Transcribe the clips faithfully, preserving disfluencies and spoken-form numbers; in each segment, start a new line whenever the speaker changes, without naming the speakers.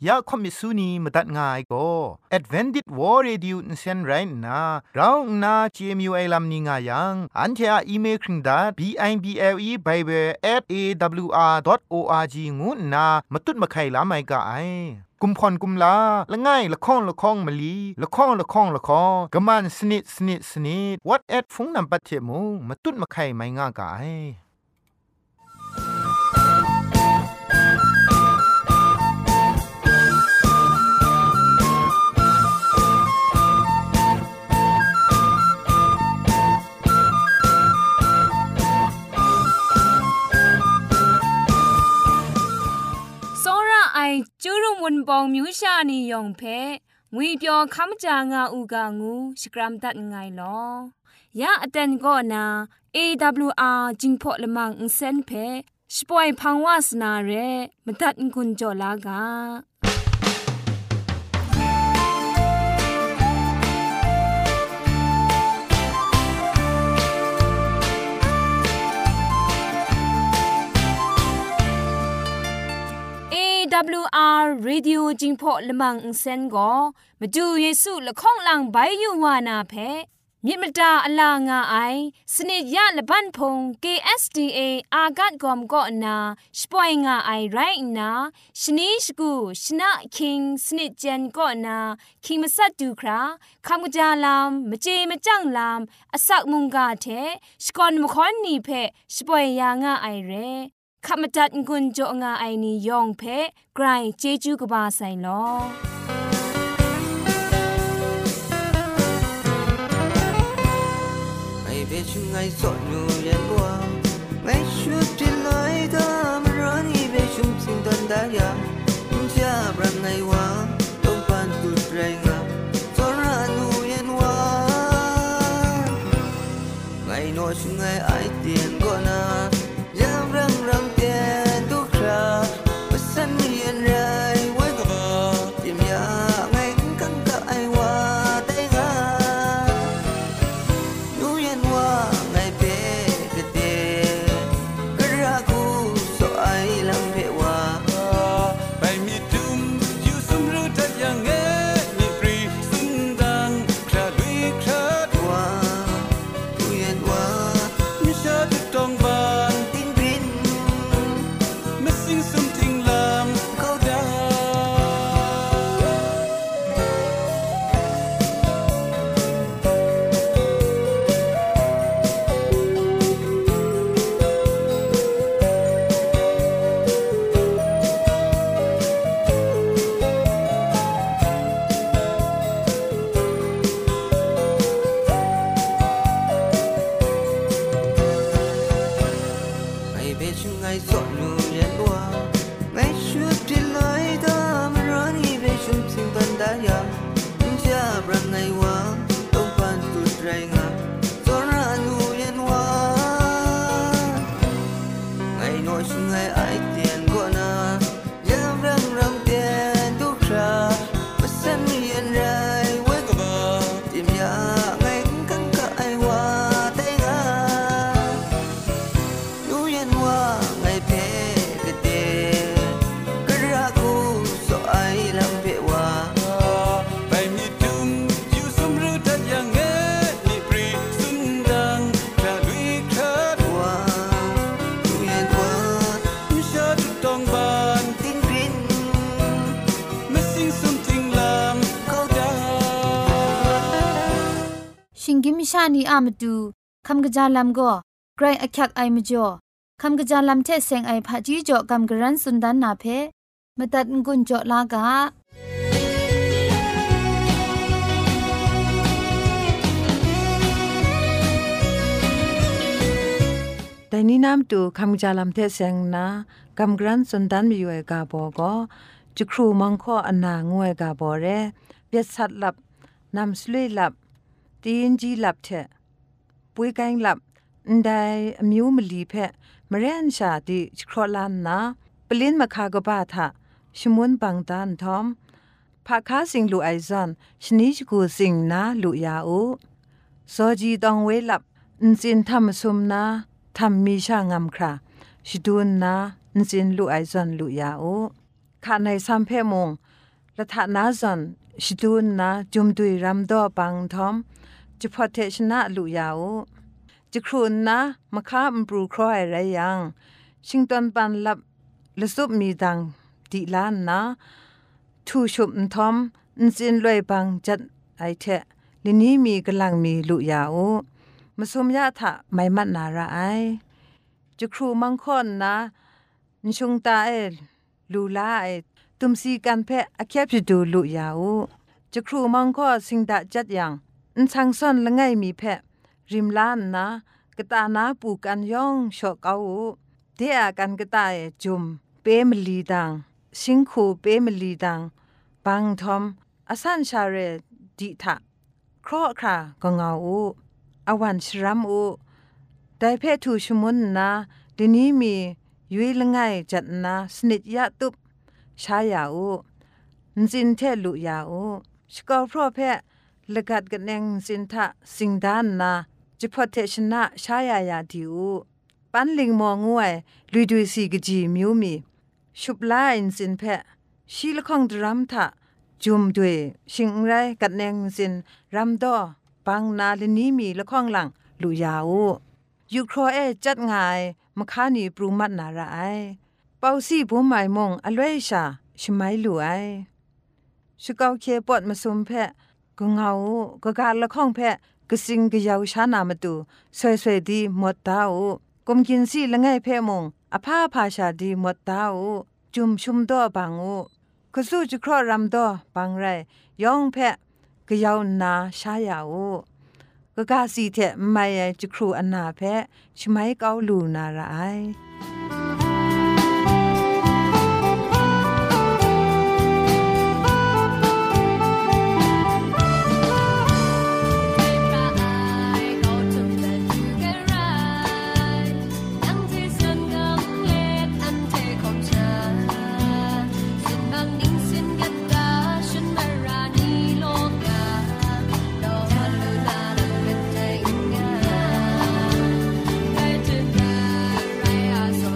ยาคอมิสุนีมตัดง่ายก็ Advented War Radio นเซนไรนะเราหน้า จี เอ็ม ยู ไอ ลัมนิงายังอันเทออีเมลคิงดา บิ ไอ บี แอล อี Bible แอท เอ ดับเบิลยู อาร์ ดอท โอ อาร์ จี งูนามาตุ้ดมาไข่ลาไม่กะไอกุมพรกุมลาละง่ายละข้องละข้องมะลีละข้องละข้องละข้องกะมันสนิดสนิดสนิด what at ฟงนำปัจเจมูมาตุ้ดมาไข่ไม่ง่ากะไอ
จูรุมวนปองมิวชานียองเพงุยเปียวคำจางาอูกางูสกรัมตัดไงลอยาอเตนก็นา เอ ดับเบิลยู อาร์ จิงพอละมังอินเซนเพสปอยพังวาสนาเรมตัดกุญจลากาดับเบิลยู อาร์ Radio จิงพอละมังอินเซนก็มาดูเยซูละข้องหลังใบยูวานาเพมิมตาอลางาไอสนิยะละบันพง เค เอส ดี เอ อากัดกอมก็นาสปอยงาไอไรนาชนิชกูชนะคิงสนิจันก็นาคิงมาสัดดูคราคำกจาลามมเจมจังลามอสักมุงกาเทสกอนมคอนนีเพสปอยยางาไอเรขมจัดกุญจงาไอนียองเพไกรเจจูกบาไซลอ
ไอเวชุงไอสอนอยู่ยันวัวไอชุดที่ลอยตามร้อนไอเวชุงสิ่งตันดายาจะบรังไงวะต้องปันตุดแรงอ่ะสอนรานูยันวัวไงโนชุงไอไอเตียนก็นารังรังเตียนทุกคราว่าสันเรียนไรไว้ก็เตรียมยาไงกังกะไอว่าแต่งาดูยันว่าไงเพ่กะเตกะรักกูสอไอลังเพ่ว่าไปมีดุมอยู่สมรู้ทัดยังเงมีปรีสุนดังคราลุยคราดว่าดูยันว่ามิชาตุตองบา
กิมชานีอามาดูคำกระจาลำก็ไกรอักยักไอมจ่อคำกระจาลำเทเซงไอผาจีจ่อคำกระรันสุนดันนาเพมาตัดกุญจ่อลากา
แต่นี้น้ำตูคำกระจาลำเทเซงนะคำกระรันสุนดันมีอยู่เอกาบอก็จุครูมังข้ออันนางวยกาบอเรเบียดสัตลับนำสลุยลับตีนจีลับเถะปุยกันลับได้มิวมลีเพะมเรนชาติครอลันนะปลินมาคากบาทะชมุนบังตันทอมภาคาสิงลูไอซอนชนิชกูสิงนะลูยาอูโซจีตองเวลับนจินทำซุมนะทำมีชางามคราชดูนนะนจินลูไอซอนลูยาอูขาในซัมเพมงละทะนาซอนชิดูนนาจุมดุยรำดอปังทอมจะพอเทชนะลุยาวจะครูนนะมะค้ามปรูครอยไรยังชิงตอนปันลับละซุบมีดังดิลานนะทูชุบทอมอินสินลอยปังจัดไอเทลินี้มีกำลังมีลุยาวมาสมยาทะไม่มัดนาระไอจะครูมังค่อนนะนชงตาเอลูลาไอตุมซีกันเพะอาแคบจะดูลุยาวจะครูมังค่อสิงดาจัดยังอินทางซ่อนละไงมีเพะริมล้านนะกตานาปูกันย่องชอกเอาเดียกันกตาเอจุมเปมลีดังสิงคูเปมลีดังบังทอมอสันชาเรดิทะครอคราก็เงาอูอวันชรัมอูได้เพทูชมุนนะดินี้มียุยละไงจัดนะสนิทยะตุบชายาอูนจินเทลุยาอูสกอพรอเพละกัดกันแงสินทะสิงดานนะจิพอเทชนะชายายาดิอูปันลิงมองวยลุยดุยสีกจีมิวมีชุบลาอินสินเพชีละข้องดรัมทะจุมด้วยชิงไรกัดแนงสินรำดอปังนาลินี้มีละข้องหลังลุยาวยูโครเอจัดงายมะคานีปรุมัดนาระไอเปาซี่บุหมายมงอลเวชาชไมลุไอชกาวเคปอดมาซุมเพก็เงาก็การละข้องเพก็สิงก็ยาวชานามาตูสวยๆดีหมดตาวกมกินซี่ละไงเพมงอภาพาชาดีหมดตาวจุมชุมดอบังอูก็สู้จะครอรำดอบังไรย่องเพะก็ยาวนาชายาวก็กาสีเทไม่จะครูอันนาเพะชไมเกาลูนาระไอ
I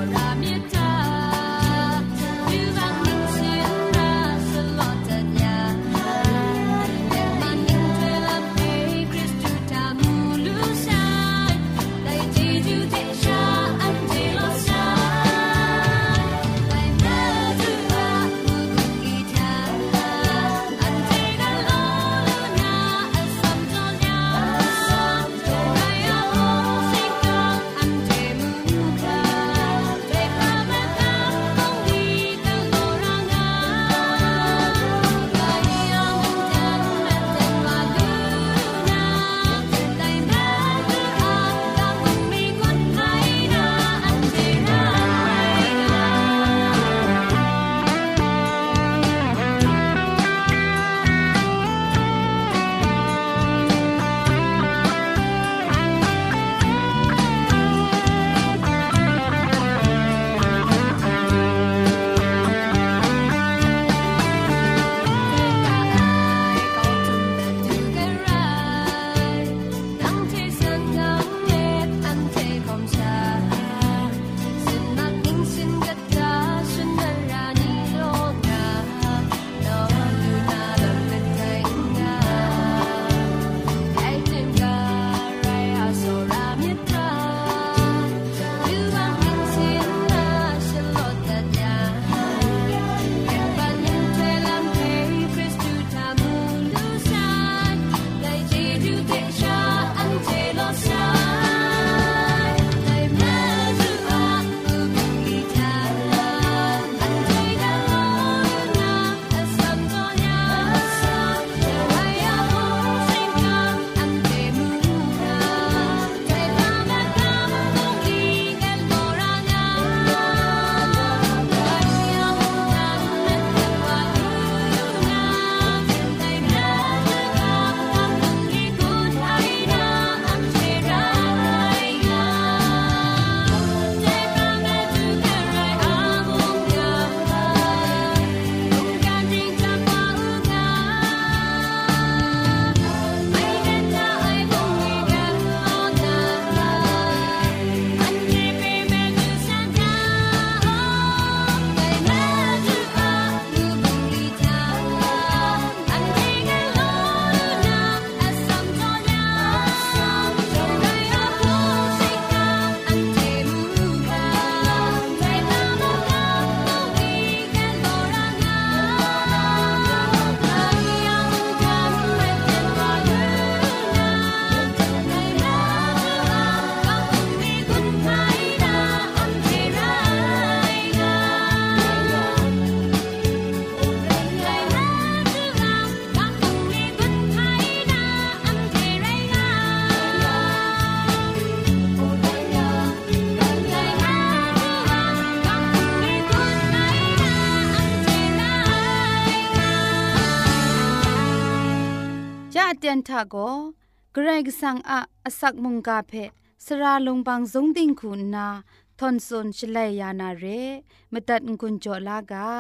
เตียนทาโกเกรกสังอะอสักมุงกาเพสราลงบางสงติงคุณนาทอนซนชลัยยานาเรมตัดกุญจลากา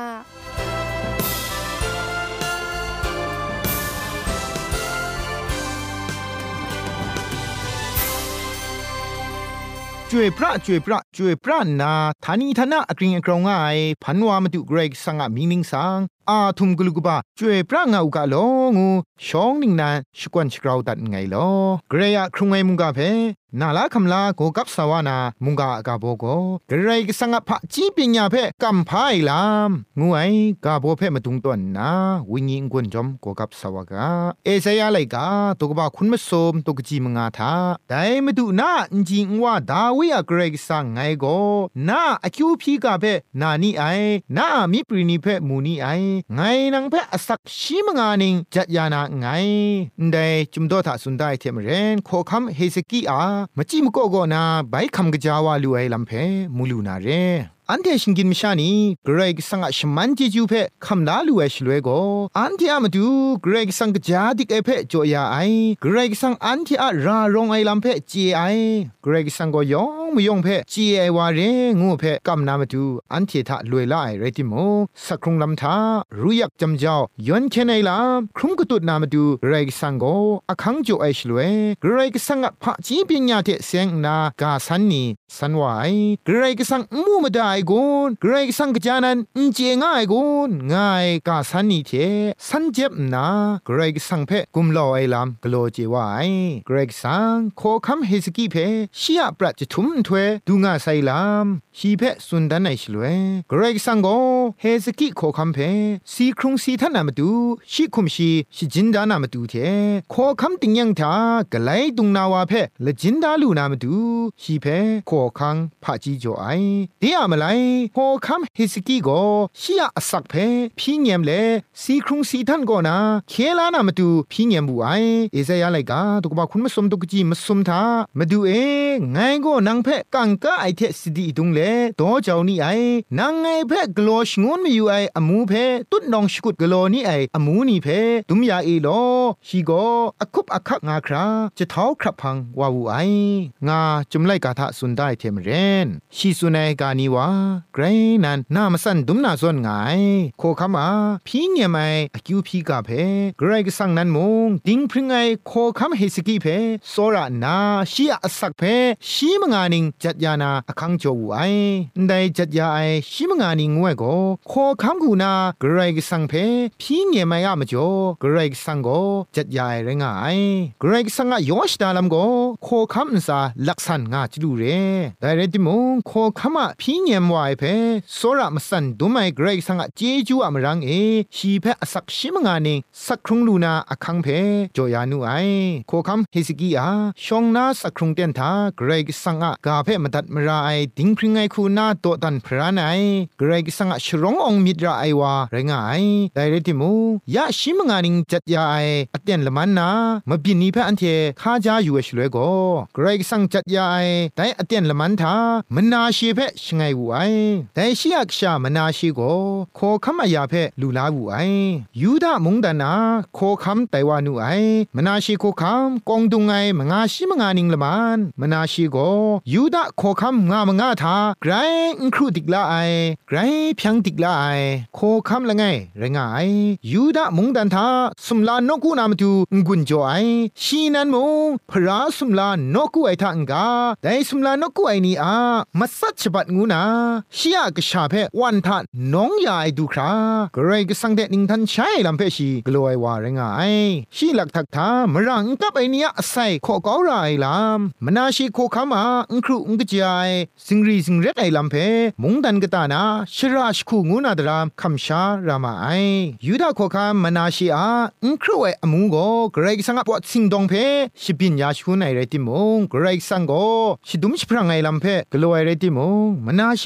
จวยพระจวยพระจวยพระนาธานีธนะอกริงอกรองง่ายพันวามาตุเกรกสังอะมิงนิงสังอาทุมกลุกบะจวยพระงาอุกะลองูชองนิงนานชกวนชกราวตัดไงลอเกรยะครุงไงมุงกะเพนาลาคำลาโกกับสวานามุงกะกะโบโกเกรกสังอะพะจีปิญญาเพกัมพายลามงูไอกะโบเพมาตุงต้นนาวิญญิงกวนจอมโกกับสวากาเอเซยาไลกาตกบะคุณมะสมตกจีมงาทาไดมะตุนาอินจิงวาดาวิอะเกรกสังไงโกนาอคิวพีกะเพนานี่ไอนามิปรินิเพมูนี่ไอไงนังเพอสักชิมงานิงจัดยานาไงไดจุมโดทาสุนไดเทมเรนโคคัมเฮสกีอามจิมโกโกนาไบคัมกะจาวาลูไอลัมเพมูลูนาเรอันเทชิงกินมชานีเกรกสังอะชมันจิจูเพคำลาลูเอชลวยโกอันเทอะมาดูเกรกสังกะจาดิกเอเพจอยาไอเกรกสังอันเทอะรารองไอลัมเพจีไอเกรกสังก็ยองมยองเพจีไอวาเรงูเพกำนามาดูอันเททะลวยละไอเรติโมสักครุงลำทารู้ยักจำเจ้ายอนเคนไอลามครุมกตุดนามาดูเกรกสังก็อะคังโจไอชลวยเกรกสังอะพะจีปิญญาเทเซงนากาสันนีสันวายเกรกสังมูมดาไอกุนเกรกสังกจานันอินเจง่ายกุนง่ายกาสันนีเทสันเจ็บนาเกรกสังเพกุมลอไอลามกโลเจวายเกรกสังโคคัมเฮสกีเพชิยะปรัจทุมถวยดูงาไซลามชีเพสุนดันไอชลวยเกรกสังโกเฮสกีโคคัมเพสีครุงสีทันนามาดูชิคุมชีชิจินดานามาดูเทโคคัมติงยังทากะไลตุงนาวาเพละจินดาลูนามาดูชีเพโคคังพะจีจ่อไอเดียมาไลโคคัมเฮสกีโกชิยะอสักเพพี่เงียมเลสีครุงสีทันโกนาเคลานามาดูพี่เงียมบูไอเอเซยาไลกาตุกบะคุณมะสมตุกจีมะสมทามาดูเอไงโกนังเพกังกะไอเทสดีตุงเลโตเจ้านี่ไอนางไงเพกลอชงวนมีอยู่ไออมูเพตุดนองชกุดกลอนี่ไออมูนี่เพตุมยาเอโลชีโกอคุบอคักงาคราจะเท้าครับพังวาวูไองาจุมไลกาทะสุนได้เทมเรนชีสุนัยกานีวาเกรนันนามาสันดุมนาซอนไงโคคามาพี่เงียไมอคิวพีกาเพเกรกสังนันมงดิงพริงไอโคคัมเฮสกีเพโซรานาชียอสักเพชีมงานิงจัดยานาอคังโจวูไอได้จัดยาไอชิมงานิงงวยโกโคคัมกูนาเกรกสังเพพี่เงียไมอะมจ่อเกรกสังโกจัดยาไอเรงไอเกรกสังอะยอชดาลัมโกโคคัมซาลักษณงาจิดูเรได้เรติมงโคคัมอะพี่เงียมวายเพโซระมสันดุไมเกรกสังอะเจจูอะมรังเอชีเพอสักชิมงานิงสักครุงลูนาอคังเพจ่อยานุไอโคคัมเฮสกีอาชองนาสักครุงเตนทาเกรกสังอะกาเพมตัดมราไอดิงพริงไอคูนาโตตันพรานไอเกรกสังอะชรององมิดราไอวาเรงไอได้เรติมูยะชิมงานิงจัดยาไออเตนละมันนามบินีเพอันเทคาจาอยู่ชลวยโกเกรกสังจัดยาไอได้อเตนละมันทามนาชีเพชไงวูไอได้ชียกชามนาชีโกโคคัมอยาเพลูลาวูไอยูดามงดานาโคคัมไตวานูไอมนาชีโคคัมกองดุงไอมงาชิมงานิงละมันมนาชีโกยูดาโคคัมงามงาทาไกรครูติกลาไอไกรเพียงติกลาไอโคคัมละไงเรงไอยูดามงดันทาสุมลานกูนามตูงุนจอไอชีนันมงพระสุมลานกูไอทังกาได้สุมลานกูไอนี่อามัสัจบัดงูนาชียกชาเพวันทานน้องยาไอดูครากรกสังเดนิงทันใช้ลำเพชีกลัวไอวาเรงไอชีหลักทักทามรังกับไอเนียใส่ขอกาวไรลำมนาชีโคขามาอุครุอุกจายสิงรีสิงเร็ดไอลำเพมงดันกตานาชราชคูงูนาดรามคำชารามาไอยูดาโคขามนาชีอาอุครุไออมูโกกรกสังปวดสิงดงเพชิบินยาชูไอเรติมงกรกสังโกชิดุมชิพรังไอลำเพกลัวไอเรติมงมนาชี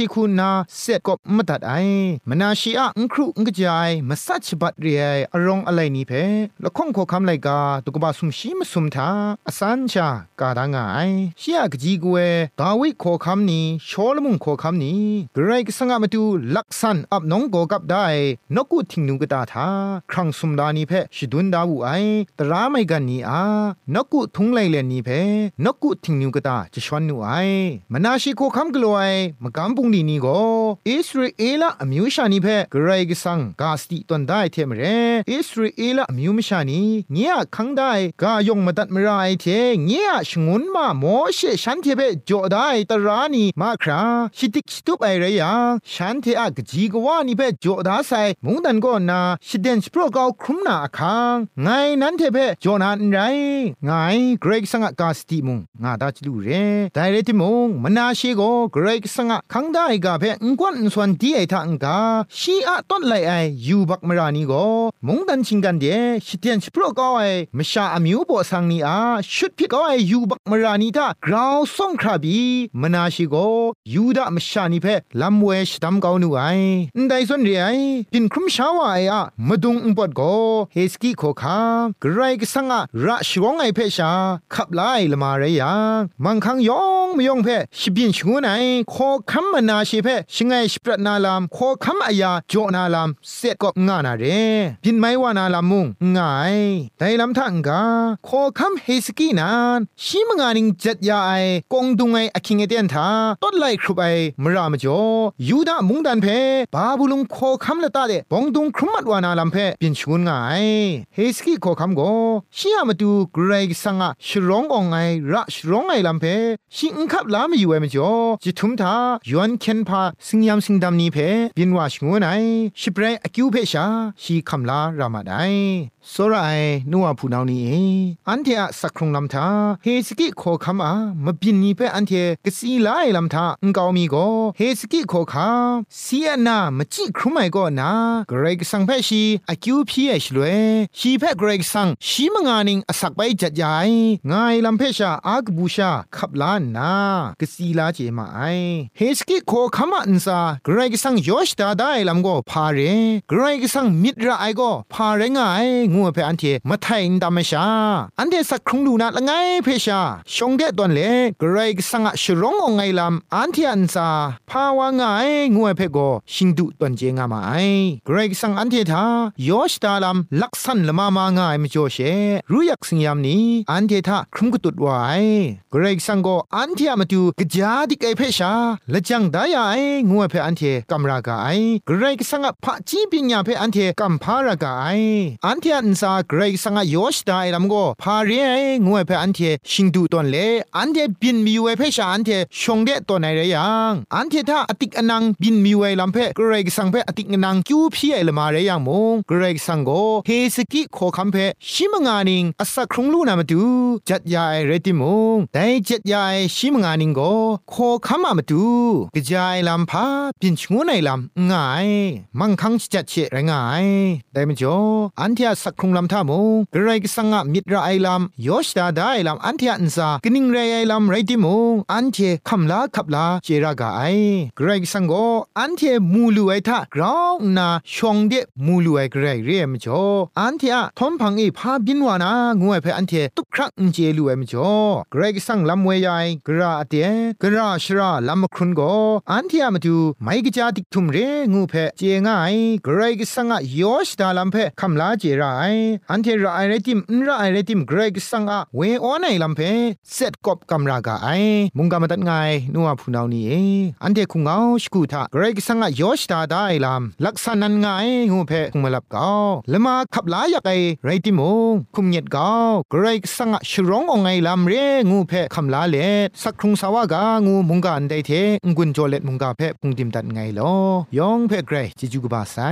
ชีคุณนาเสร็จก็มาตัดไอมนาชีอะอุครุอุกจายมาสัจบัดเรียอารองอะไรนี้เพละข้องขอคำไลกาตุกบาสุมชีมสุมทาอสันชากาดังไอชียกจีกเวดาวิขอคำนี้ชอลมุงขอคำนี้กระไรก็สังมาดูลักษันอับน้องโกกับได้นกุทิ้งนุกตาทาครั้งสุมดานีเพชิดุนดาวูไอตราไม่กันนี้อานกุทุงไลเลนี้เพนกุทิ้งนุกตาจะชวนนูไอมนาชีขอคำกลัวไอมกำปุงดีนี้ก็อิสราเอลอมิวชานีเพกระไรก็สังกาสติตันได้เทมเรอิสราเอลอมิวมชานีเงียขังได้กายงมาตัดมรายเทเงียชงุนมาโมเชฉันเทเปโจได้ตรานีมาคราชิติกสตุปไอเรียฉันเทอะกจีกวานีเปโจดาไซมุงดันก็นาชิเดนสโปรกาวครุมนาคังไงนั้นเทเปโจนันไรไงเกรกสังกาสติมุงงาดาจลูเรไดเรติมุงมนาชีโกเกรกสังขังได้กาเพงกวนส่วนดีไอทังกาชีอะต้นไลไอยูบักมรานีโกมุงดันชิงกันเดชิเดนสโปรกาวไอมชาอมิวโบสังนีอาชุดพิกาวไอยูบักมรานีตากราวส่งคราบีมนาชิโกยูดามชานีเพลำเวชดำกาวนูไอได้ส่วนเรียปินครุมชาวไออะมาดุงอุปดโกเฮสกี้โคคากรายกสังอะระชวงไอเพชาขับไล่ละมาเรียมังคังยองมยองเพชิบินชงูไนโคคัมมนาชิเพชิงไงสปรนาลามโคคัมอายาโจนาลามเสร็จก็งานาเรปินไมวานาลามุงง่ายได้ลำทังกาโคคัมเฮสกี้นานชิมงานิงจัดยาไอกงดุงไออคิงเอเดียนทาต้นไลครุบไอมรามจ่อยูดามุงดันเพบาบุลุงโคคัมละตาเดบองดุงครุมัดวานาลำเพปินชงูง่ายเฮสกี้โคคัมโกชิยามาดูเกรกสังอะชร้ององไอระชร้องไอลำเพชิงคับลาไม่อยู่ไอมจ่อจิทุมทายวนเคนพาสิงยามสิงดำนี้เพปินว่าชงูไนชิเปรอคิวเพชาชีคัมลารามาไดโซไรนัวผู้นานี้อันเทอะสักครุงลำทาเฮสกิโคคัมอามาบินนี้เปอันเทกสีไลลำทาอุงกาวมีโกเฮสกิโคคาเสียนามาจิครุไมโกนาเกรกสังเพชีอากิวพีเอชลวยชีเพเกรกสังชีมงานิงอสักไปจัดยายงายลำเพชาอากบูชาขับลานนากสีลาเจมาไอเฮสกิโคคัมอันซาเกรกสังยอชตาได้ลำโกพาเรเกรกสังมิดระไอโกพาเรงไงงัวเพอันเทมาไทยดามชาอันเดสักครุงดูนาละไงเพชาชงเดตอนเล่เกรกสังชร้ององไงลำอันเทอันซาพาวางไงงัวเพโกชิงดุตอนเจงามาไอเกรกสังอันเททายอชตาลำลักษันละมามาง่ายมจ่อเชรู้ยักสิงยามนี้อันเททาครุงกุตุดไว้เกรกสังโกอันเทมาดูกจาดิกไอเพชาละจังได้ไองัวเพอันเทกัมรากาไอเกรกสังพะจีปิญญาเพอันเทกัมพารากาไออันเทอันซาเกรกสังยอชตาไอลำโกพาเรียงวยเพอันเทชิงดูตอนเลอันเทบินมีเวเพชาอันเทชงเดตตัวไหนเรียงอันเทถ้าอติกอนังบินมีเวลำเพเกรกสังเพอติกอนังคิวพีไอละมาเรียงมงเกรกสังโกเฮสกิโคคัมเพชิมงานิงอสักครุงลูนามาดูจัดยาไอเรติมงแต่จัดยาไอชิมงานิงโกโคคัมมาดูกระจายลำพาบินชงูในลำง่ายมังคังจัดเชะง่ายแต่ไม่จ่ออันเทสักครุงลำท่ามงเกรกสังมิตรไอลำยอชตาได้ลำอันเทอันซากนิ่งเรไอลำไรติมงอันเทคำลาขับลาเจรากาไอเกรกสังโกอันเทมูลูไอทากราวนาชงเดมูลูไอเกรกเรียมจ่ออันเทอะทอมพังอีพาบินวานางวยเพอันเทตุกครั้งเจลูไอมจ่อเกรกสังลำเวยายกระเตกระชราลำครุนโกอันเทอะมาดูไม่กจาติกทุมเรงูเพเจง่ายเกรกสังยอชตาลำเพคำลาเจรไออันเทระไอเรติมนระไอเรติมเกรกสังอะเวออนไอลำเพเซตกบกำรากาไอมุงกามาตัดไงนัวผู้นานี้อันเทคุงเอาสกูทาเกรกสังอะยอชตาได้ลำลักษณะนั้นไงงูเพคุงมาลับเกาละมาขับลายากไอไรติมงคุมเย็ดเกาเกรกสังอะชร้ององไงลำเรงูเพคำลาเลสักครุงสาวากางูมุงกาอันไดเทงกุนโจเลตมุงกาเพพุงติมตัดไงลอยองเพเกรจิจูกบาไซ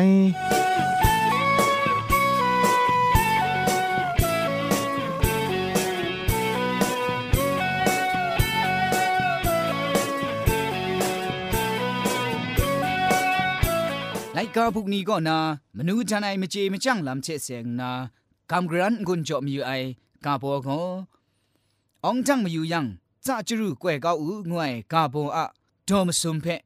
ไลกาพวกนี้ก็นามนูจันไอมเจมจังลำเชเสงนากำกรันกุนจอมอยู่ไอกาโปโกองจังมาอยู่ยังจ้าจรูกวยเกาอูงวยกาโปอะโดมสุมเพ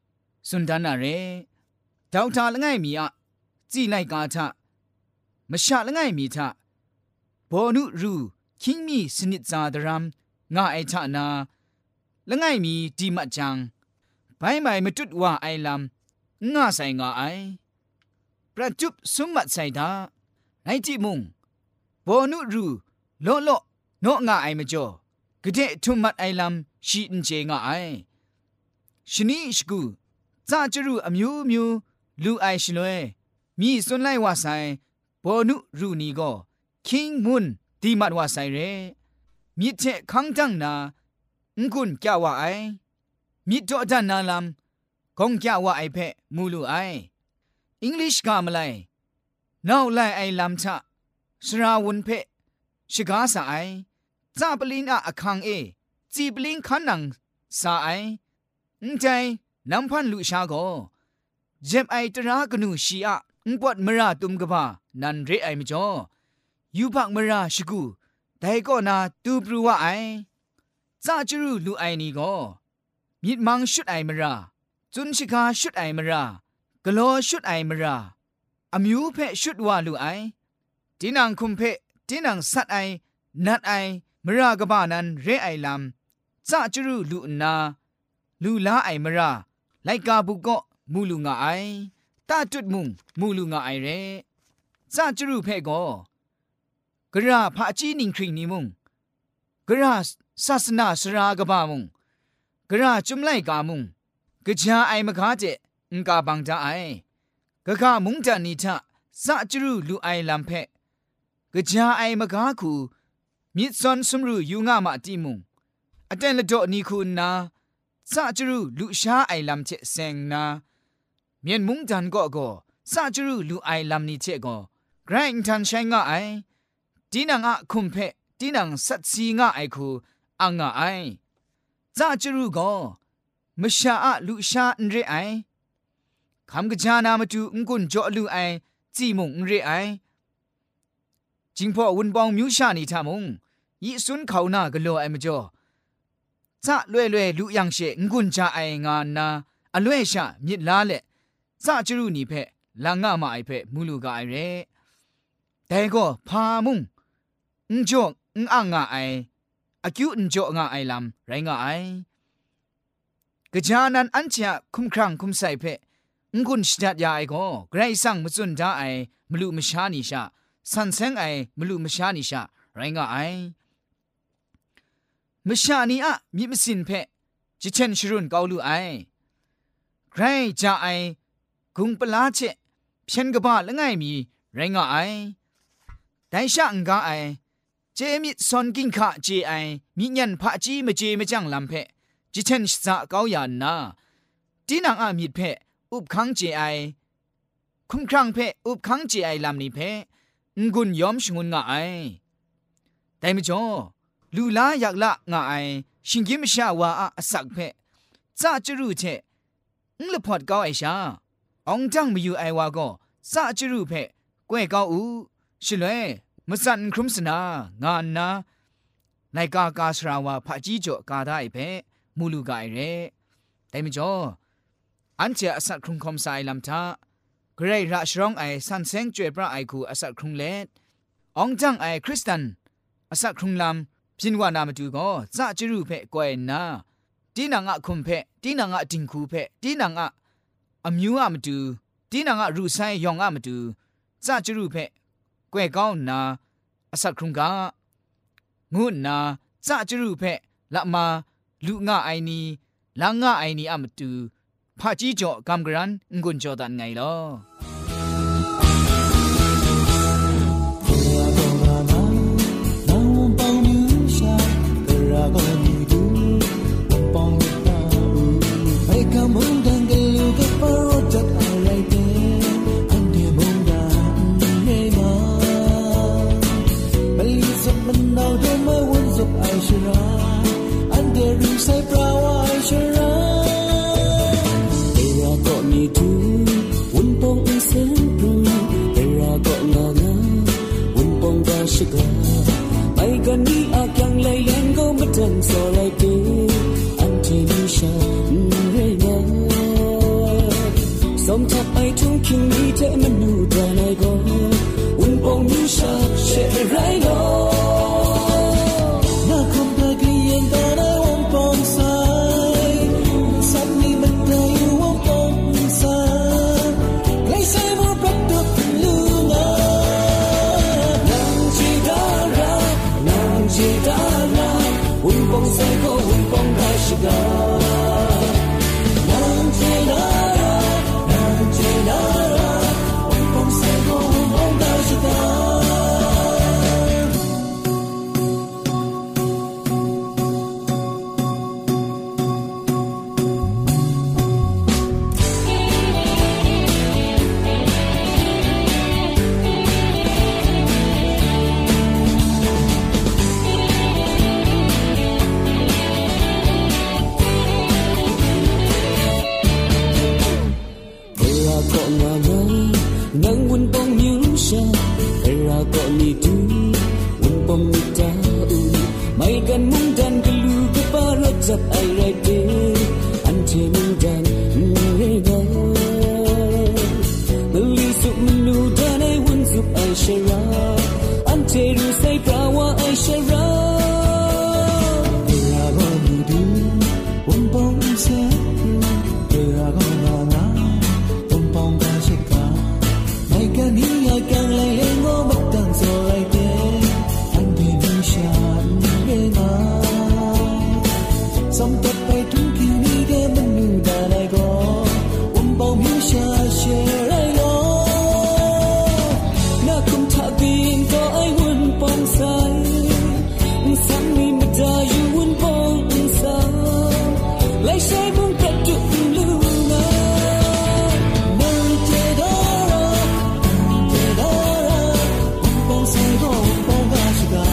สุนดานาเรดาวทาละไงมีอะจีไลกาทะมะชะละไงมีทะบอนุรูคิงมีสนิทจาดรัมงาไอทะนาละไงมีดีมะจังไปไม่มจุดว่าไอลำงาใส่งาไอประจุบสมบัติใส่ดาไอจิมุงบอนุรูโลโลโนงาไอมจ่อกะเดทุมัดไอลำชีอินเจงาไอชนีชกูซาจรูอมิวมิวลูไอชลวยมีสุนไลว่าไซบอนุรูนีโกคิงมุนดีมัดว่าไซเรมิเทคังจังนางกุนกะว่าไอมิโตดันนาลัมกงกะว่าไอเพมูลูไออังกฤษกามไลนาวไลไอลัมชะสราวุนเพชิกาสาไอซาปลินอะอคังเอจีปลินคันนังสาไออุ้งใจน้ำพันลุชาโกเจ็บไอตรากนูชีอะอุ้งปวดมราตุมกบ้านันเรไอมจ่อยูพักมราชิกูแต่ก็นาตูปรูว่าไอซาจรูลูไอนี่โกมิดมังชุดไอมราจุนชิกาชุดไอมรากะโลชุดไอมราอมิวเพชุดว่าลูไอตินังคุมเพตินังสัตไอนัดไอมรากะบ้านันเรไอลำซาจรูลูนาลูลาไอมราไลกาบุกก็มูลูงาไอตาจุดมุงมูลูงาไอเรซาจรูเพโกกระพะจีนิงคริงนิมุงกระศาสนาสรากะบ้ามุงกระจุมไลกามุงกะจาไอมะคาเจอุงกาบังจาไอกะกะมุงจานิทะซาจรูลูไอลัมเพกะจาไอมะคาคูมิดซอนซุมรูยูงามาติมุงอเตนละโดนีคูนาซาจรูลูชาไอลัมเจเซงนาเมียนมุงจันก็ก็ซาจรูลูไอลัมนี่เจก็ไกรน์ทันชัยงาไอตีนังอะคุมเพตีนังสัตซีงาไอคูอังงาไอซาจรูก็มชาอะลุชาอันเรไอคำกะจานามาจูอุงกุนจ่อลูไอจีมุงอันเรไอจิงพ่อวุนบองมิวชานี่ทามุงยิสุนเขานากะโลไอมจ่อซะล่วยๆลุยังเชอุงกุนจาไองานาอล่วยชะมิดลาเลซาจรูนี่เพลางะมาไอเพมูลูกาไอเรแต่ก็พามุงอุงจ่ออุงอ่างงาไออากิวอุงจ่องาไอลำไรงาไอกะจานันอันเชียคุมครังคุมใส่เพงกุนชดัดยาไอโกไกรสังมจุนดาไอมลุมชานิชาสันเซงไอมลุมชานิชาไรงาไอมชานีอะมิมสินเพจิเชนชรุนกาลูไอไกรจาไอกุงปลาเชเพียนกะบะละไงมีไรงาไอไดชะอังกาไอเจมิซอนกิงคะเจไอมิญันพะจีมเจมจังลำเพจิเชนสะเกาหยานนาตีนังอามิดเพอุบคังเจไอคุมครังเพอุบคังเจไอลำนี้เพงกุนยอมชงุนงาไอแต่ไม่จ่อลูลาอยากละงาไอชิงกิมชาวาอาสักเพซาจรูเชงละพอดเกาไอชาองจังมีอยู่ไอวาก็ซาจรูเพกวยเกาอูชลวยมสันครุมสนางานนาไลกากาสราวาพะจีจ่อกาได้เพมูลูกาไอเรแต่ไม่จ่ออันเจอสัตครุงคมสายลำทาเกรย์ราชร้องไอสันเซงจวยพระไอคูอสัตครุงเล็ดองจังไอคริสตันอสัตครุงลำพินวานามาดูก็ซาจรูเพกวยนาตีนังอะคุมเพตีนังอะดิงคูเพตีนังอะอมิวอะมาดูตีนังอะรูไซยองอะมาดูซาจรูเพกวยก้าวนาอสัตครุงกางูนาซาจรูเพละมาลูงะไอนีลางะไอนีอะมาดูพาจีจ่อกำกรันงุนจ่อตันไงลอ
So like it, until you shine,
pong sai ko un pong ka shiga nan che na ra nan che na ra un pong sai ko un pong ka shiga Zap ai rai te an che min dan re ga Mali su minu dan ai wun zup ai shara an che ru sai prawa ai shara ra go mu du um bong sa ra go na na um bong ga shika mai ka ni ai kang lai le ngo mak tang so lai te an be ni sha re ga Some that by drinking me the menu that I go Um bao miu sha share I go Na kum tha bin ko I won pong sai Sam mi ma da you won pong sai Lai sai mong kat tu lu na Nang te da ra te da ra Um pong sai go um pong ga shiga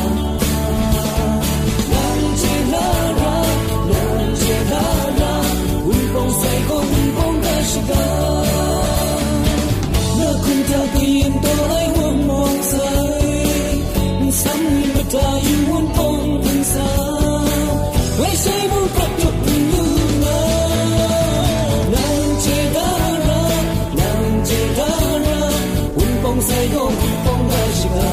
Nang te na ra sai ko un pong ka shiga na kun ta kin to ai won mong sai sam ni ma ta you won pong sa lai sai mu ka tu lu na nang che da ra nang che da ra un pong sai ko un pong ka shiga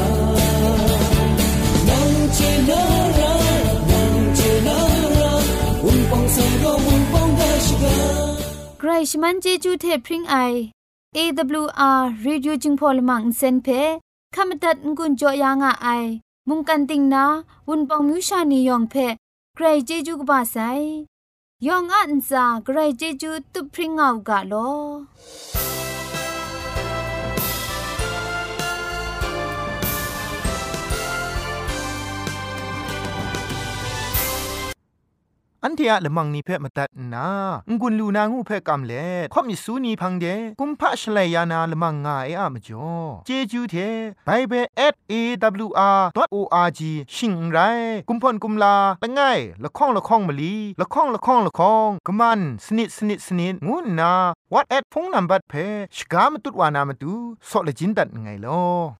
nang che da ra nang che da ra un pong sai ko un pong ka shiga
ใครชมันเจจูเทพริงไอ เอ ดับเบิลยู อาร์ Radio จึงพอลมังเซนเพขามตัดงุนจอยางอไอมุงกันติงนาวุนปองมิวชานียองเพใครเจจูกบาไซยองอันซาใครเจจูตุพริงเอากะโล
อันที่อะละมังนิเพ่มาตัดนางุนลูนางูเพ่กำเล่ข่อมิสูนีพังเดกุมพะชเลยานาละมังงาเออะมจ่อเจจูเทไบเบิล แอท เอ ดับเบิลยู อาร์ ดอท โอ อาร์ จี ชิงไรกุมพ่นกุมลาละง่ายละข้องละข้องมะลีละข้องละข้องละข้องกะมันสนิดสนิดสนิดงูนาวอทแอทพงนัมบัดเพ่ชกามตุดวานามตุซอเลจินดัดไงลอ